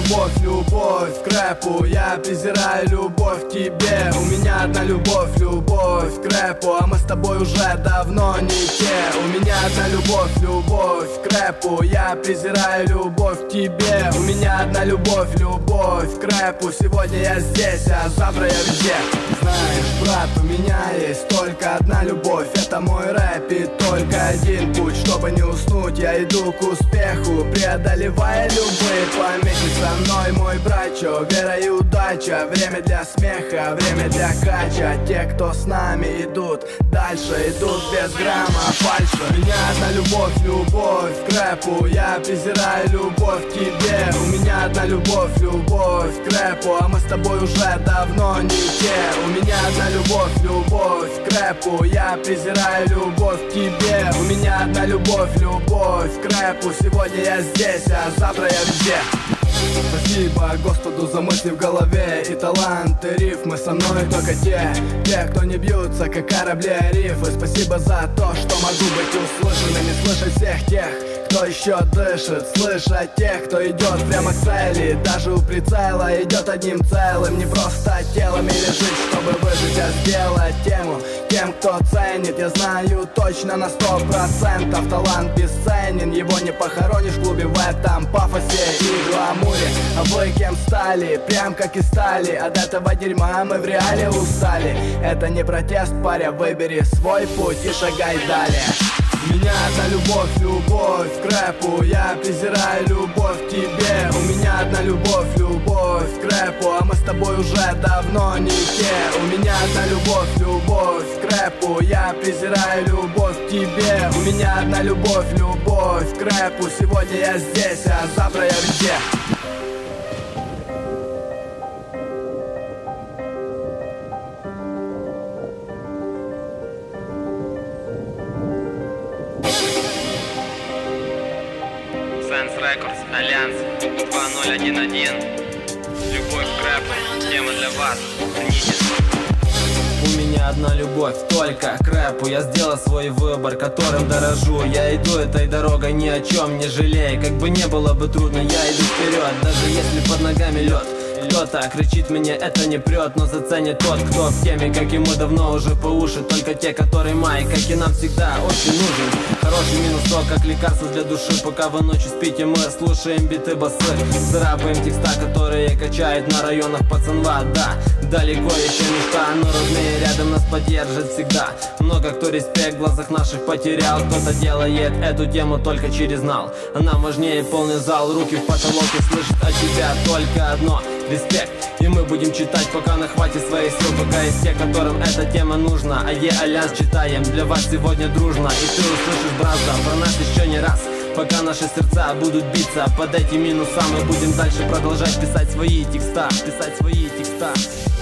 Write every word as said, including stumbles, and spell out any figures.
любовь, любовь к рэпу. Я презираю любовь к тебе. У меня одна любовь, любовь к рэпу. А мы с тобой уже давно не те. У меня одна любовь, любовь к рэпу. Я презираю любовь к тебе. У меня одна любовь, любовь к рэпу. Сегодня я здесь, а завтра я везде. Знаешь, брат, у меня есть только одна любовь. Это мой рэп и только один путь. Чтобы не уснуть, я иду к успеху, преодолевая любые помехи. Со мной мой брачо, вера и удача. Время для смеха, время для кача. Те, кто с нами идут дальше, идут без грамма фальши. У меня одна любовь, любовь к рэпу. Я презираю любовь к тебе. У меня одна любовь, любовь к рэпу. А мы с тобой уже давно не те. У меня одна любовь, любовь к рэпу. Я презираю любовь к тебе. У меня одна любовь, любовь к рэпу. Сегодня я здесь, а завтра я везде. Спасибо Господу за мысли в голове и таланты рифмы. Со мной только те, те, кто не бьются, как корабли о рифы. Спасибо за то, что могу быть услышанным и слышать всех тех, кто еще дышит. Слышать тех, кто идет прямо к цели. Даже у прицела идет одним целым. Не просто телом или жить, чтобы выжить, а сделать тему тем, кто ценит. Я знаю точно на сто процентов талант бесценен. Его не похоронишь в клубе в этом пафосе и гламуре. А вы кем стали? Прям как и стали. От этого дерьма мы в реале устали. Это не протест, паря, выбери свой путь и шагай далее. У меня одна любовь, любовь к рэпу. Я презираю любовь к тебе. У меня одна любовь, любовь к рэпу. А мы с тобой уже давно не те. У меня одна любовь, любовь к рэпу. Я презираю любовь к тебе. У меня одна любовь, любовь к рэпу. Сегодня я здесь, а завтра я везде. Sense Records, Альянс, два ноль один один. Любовь к рэпу, тема для вас. Цените. У меня одна любовь только к рэпу. Я сделал свой выбор, которым дорожу. Я иду этой дорогой, ни о чем не жалея. Как бы не было бы трудно, я иду вперед, даже если под ногами лед. Кто-то кричит, мне это не прет, но заценит тот, кто в теме, как и мы давно уже по уши. Только те, которые май, как и нам всегда очень нужен. Хороший минус то, как лекарство для души. Пока вы ночью спите, мы слушаем биты басы. Царапаем текста, которые качают на районах пацанва. Да, далеко еще мечта, но родные рядом нас поддержат всегда. Много кто респект в глазах наших потерял. Кто-то делает эту тему только через нал. Она важнее полный зал, руки в потолок и слышит от тебя только одно — респект. И мы будем читать, пока на хвате своих сил. Пока есть те, которым эта тема нужна. А е Альянс читаем для вас сегодня дружно. И ты услышишь, бразда, про нас еще не раз. Пока наши сердца будут биться под эти минуса, мы будем дальше продолжать писать свои текста. Писать свои текста.